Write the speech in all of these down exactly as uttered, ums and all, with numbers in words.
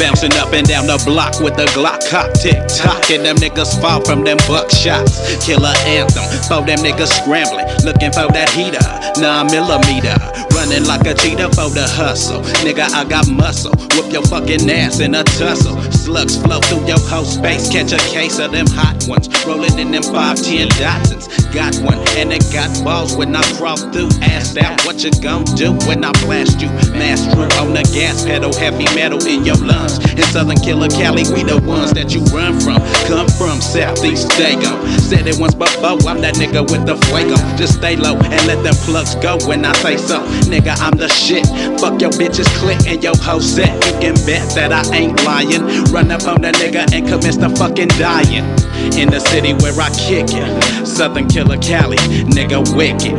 Bouncing up and down the block with the Glock cock, tick tock, and them niggas fall from them buckshots. Killer anthem for them niggas scrambling, looking for that heater, nine millimeter, running like a cheetah for the hustle. Nigga, I got muscle, whoop your fucking ass in a tussle. Slugs flow through your whole space, catch a case of them hot ones, rolling in them five ten Datsuns. Got one, and it got balls when I cross through. Asked out what you gon' do when I blast you. Master on the gas pedal, heavy metal in your lungs. In Southern Killer Cali, we the ones that you run from. Come from Southeast Dago. Said it once before, I'm that nigga with the fuego. Just stay low and let them plugs go when I say so. Nigga, I'm the shit. Fuck your bitches click and your hoe set. You can bet that I ain't lying. Run up on the nigga and commence the fucking dying. In the city where I kick it, Southern Killer Cali, nigga wicked.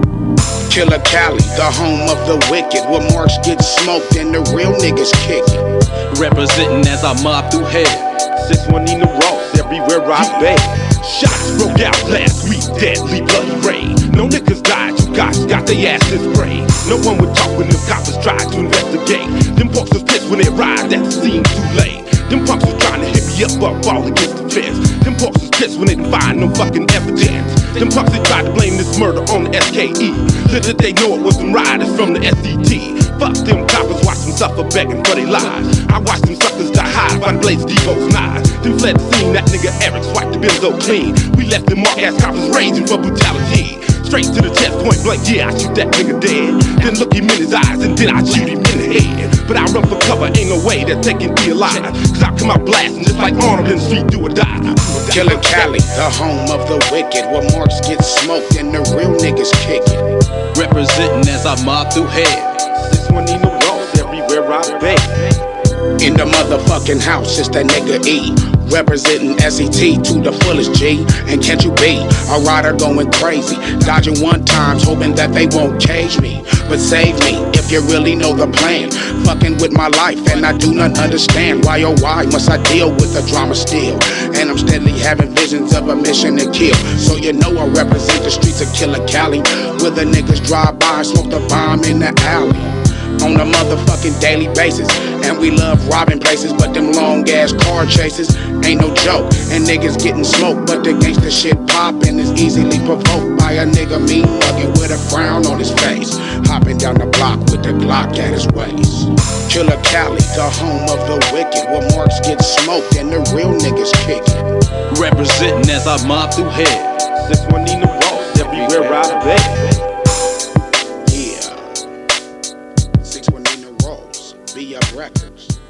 Killer Cali, the home of the wicked, where marks get smoked and the real niggas kick it. Representing as I mob through hell. six one Nina Ross, everywhere I beg. Shots broke out last week, deadly bloody rain. No niggas died, you guys got their asses sprayed. No one would talk when the coppers tried to investigate. Them punks was pissed when they arrived at the scene too late. Them punks was trying to hit me up, up all against the fence. Them punks was pissed when they didn't find no fucking evidence. Them punks they tried to blame this murder on the S K E. Little did they know it was them riders from the S D T. Fuck them coppers, watch them suffer begging for their lives. I watched them suckers die high by the Blaze Depot's knives. Them fled the scene, that nigga Eric swiped the benzo clean. We left them mark ass coppers raging for brutality. Straight to the chest, point blank, yeah, I shoot that nigga dead. Then look him in his eyes and then I shoot him in the head. But I run for cover, ain't no way that they can be alive. Cause I come out blasting just like Arnold in the street, do or die. Killer Cali, the home of the wicked, where marks get smoked and the real niggas kick it. Representing as I mob through hell. six one Nina Ross, everywhere I beg. In the motherfucking house, it's that nigga E. Representing S E T to the fullest G. And can't you be a rider going crazy, dodging one times, hoping that they won't cage me. But save me if you really know the plan. Fucking with my life and I do not understand why oh why must I deal with the drama still. And I'm steadily having visions of a mission to kill. So you know I represent the streets of Killer Cali, where the niggas drive by, smoke the bomb in the alley on a motherfucking daily basis. And we love robbing places, but them long ass car chases ain't no joke. And niggas getting smoked, but the gangsta shit poppin' is easily provoked by a nigga me bugging with a frown on his face, hopping down the block with the Glock at his waist. Killer Cali, the home of the wicked, where marks get smoked and the real niggas kick it. Representing as I mob through hell. six one Nina Ross, everywhere I beg. Yeah, six one Nina Ross, B Up Records.